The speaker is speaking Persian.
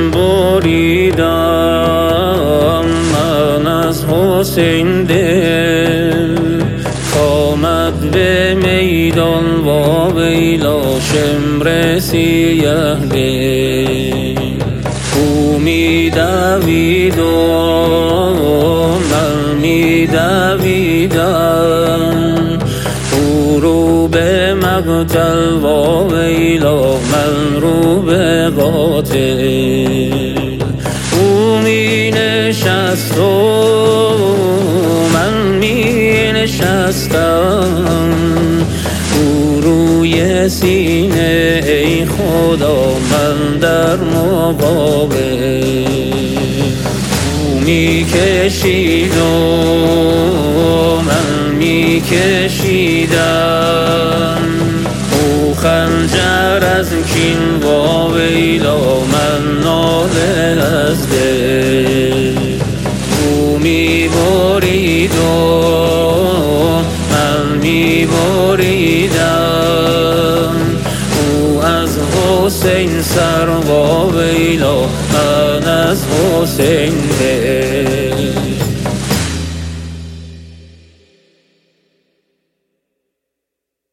بریدم من از حسین دل، آمد به میدان و ویلا شمر سیه دل. او می دوید و من می دویدم، او رو به مقتل و ویلا من رو به قاتل. او می نشست و من می نشستم، او روی سینه ای خدا من در مقابل. او می کشید و من می کشیدم، او خنجر از کین و ویلا من ناله از دل. او می برید و من می بریدم، او از حسین سر و ویلا من از حسین دل.